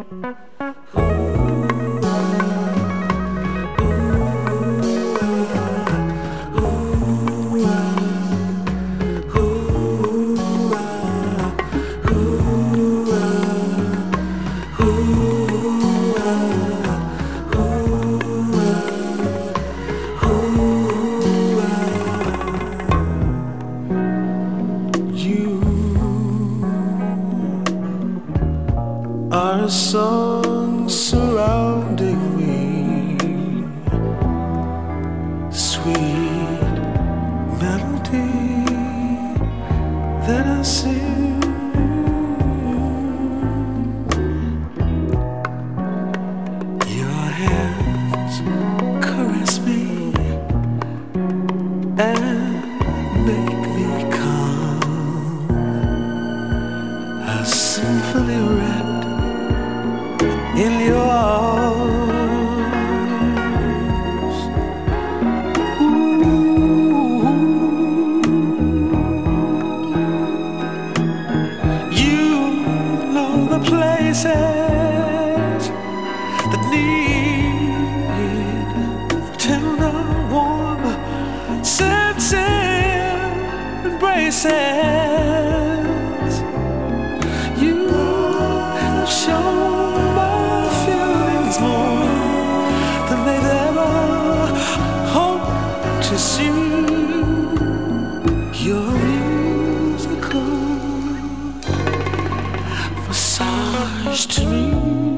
Are a song surrounding me, sweet melody that I sing. Your hands caress me and make me calm, a symphony wrapped in your arms. Ooh. You know the places that need tender, warm, sincere embraces. You have shown than they'd ever hope to see. Your musical massage to me.